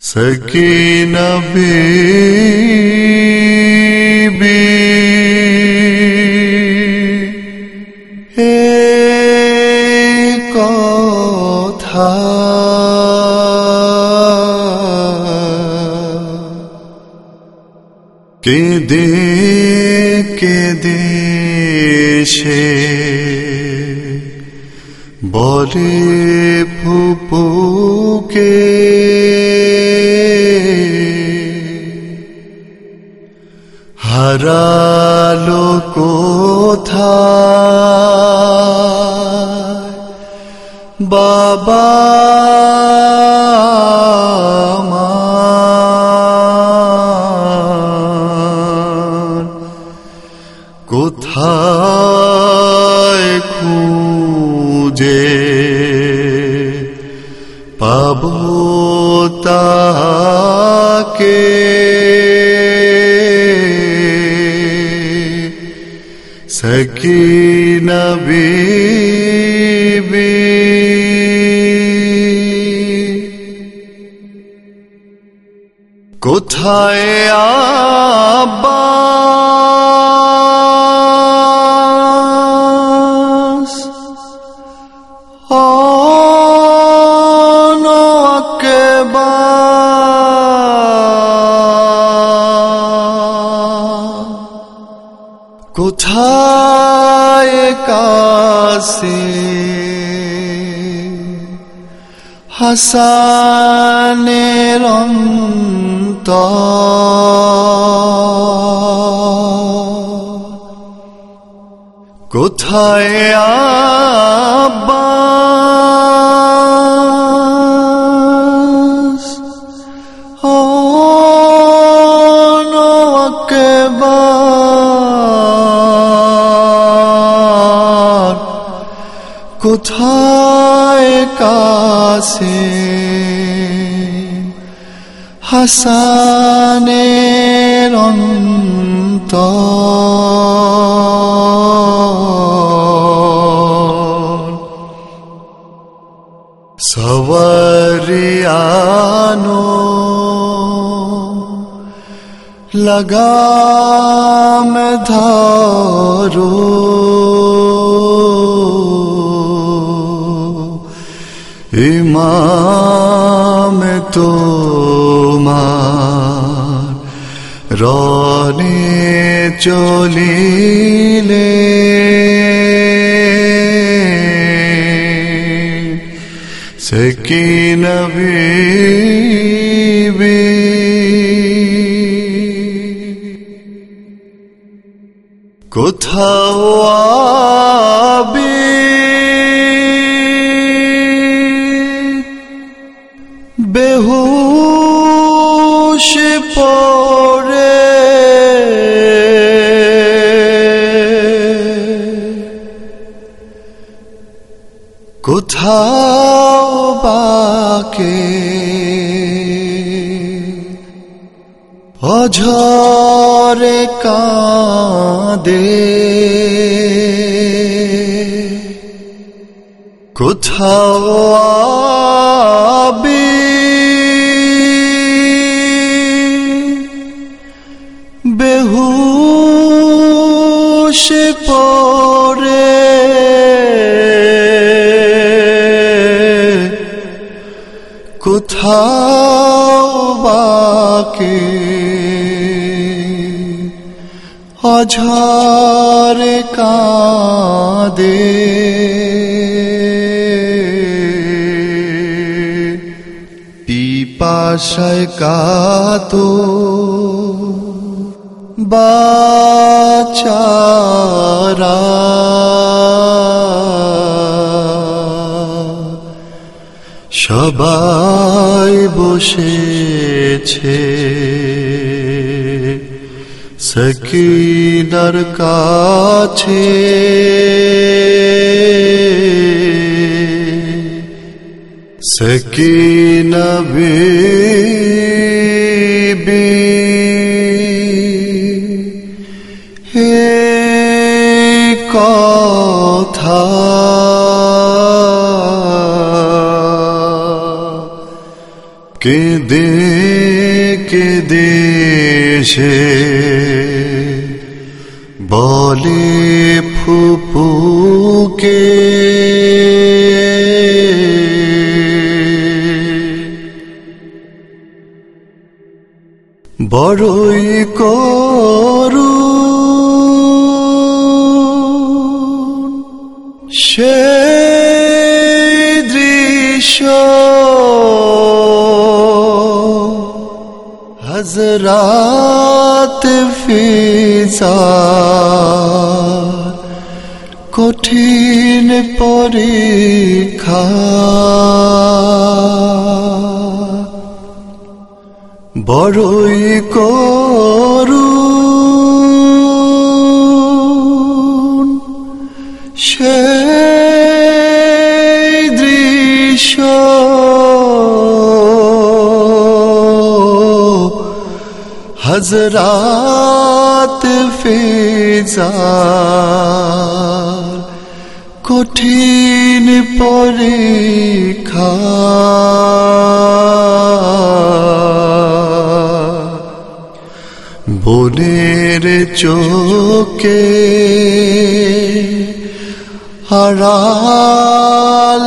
সকিনা বিবি কথা কেঁদে কেঁদে সে বলে ফুপুকে হারালো কোথায় বাবা আমার, কোথায় খুঁজে পাবো তাকে, সকিনা বিবি কোথায় আব্বাস কোথায় কাসিম হাসানের অন্তর, কোথায় আব্বাস কোথায় কাসিম হাসানের অন্তর, সওয়ারিয়ানো लगाम धरो इमाम तोमार रने चलिले सकीना बीबी কোথাও বেহুশ পড়ে কোথাও বাকে অঝরে কাঁদে কোথাও আবি বেহুশ পড়ে কোথাও বাকে অঝরে কাঁদে পিপাসায় কাতো বাচারা সবাই বসেছে সকিনার কাছে সকিনা বিবি হে কথা কেঁদে কেঁদে সে বলে ফুপুকে বড়ই করুণ সেই দৃশ্য হযরত ফিজা কঠিন পরীক্ষা বড়ই করুণ সেই দৃশ্য হযরত ফিজা কঠিন পরীক্ষা বোনের চোখে আড়াল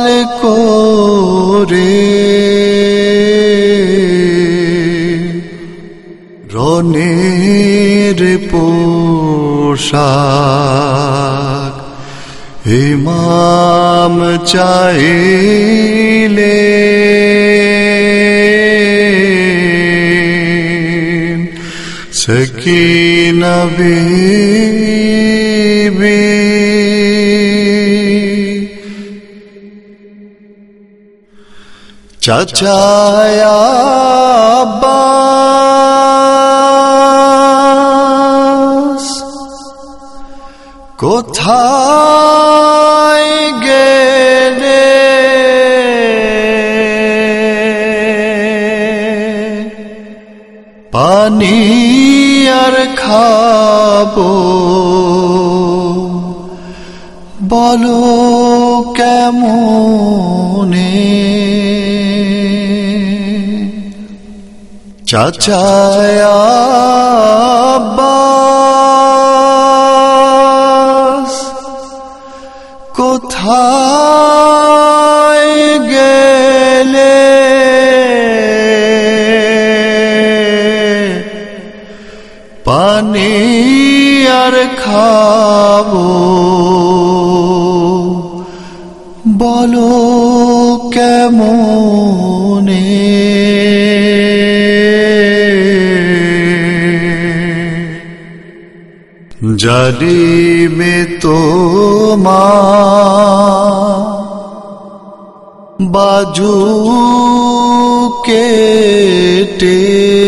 করে রনের পোশাক ইমাম চাইলে সকিনা বিবি চাচা আব্বাস কোথায় গেলে পানি আর খাবো বলো কেমনে চাচা আব্বাস কোথায় গেলে পানি আর খাবো বলো কেমনে জালিমে তোমার বাজু কেটে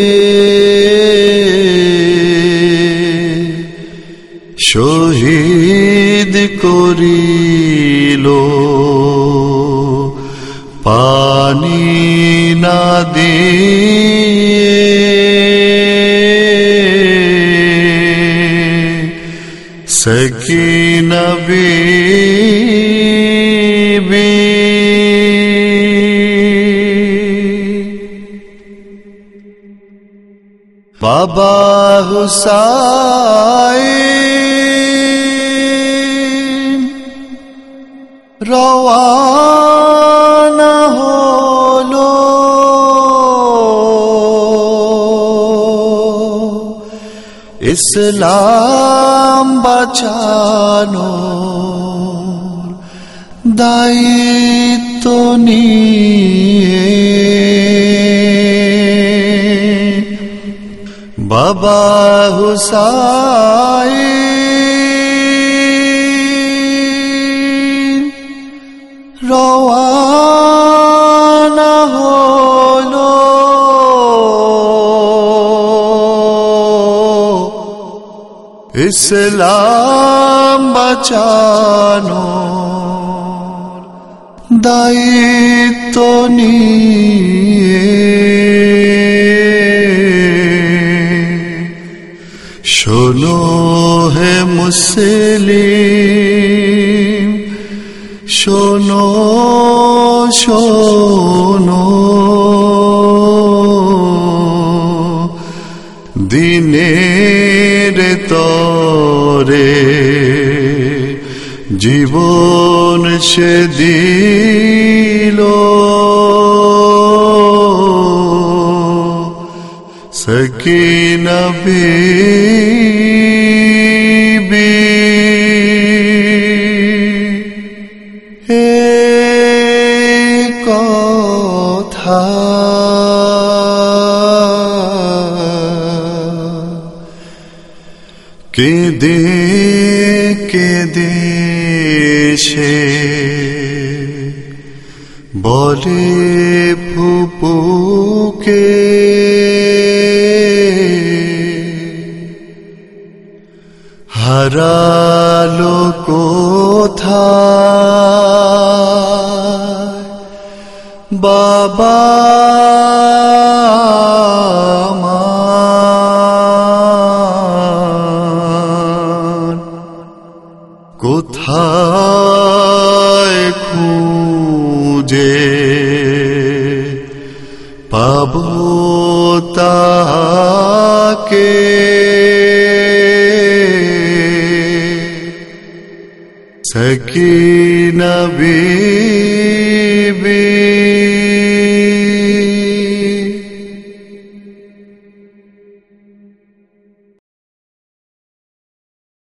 শহীদ করিল পানি না দিয়ে সকিনা বিবি বাবা হুসাইন রওয়ানা হলো ইসলাম বাঁচানোর দায়িত্ব নিয়ে বাবা হুসাইন রওয়ানা হলো ইসলাম বাঁচানোর দায়িত্ব নিয়ে শোনো হে মুসলিম শোনো শোনো দিনের তরে জীবন সে দিল সকিনা বিবি কথা কেঁদে কেঁদে সে বলে ফুপুকে হারালো কোথায় বাবা আমার, কোথায় খুঁজে পাবো তাকে সকিনা বিবি।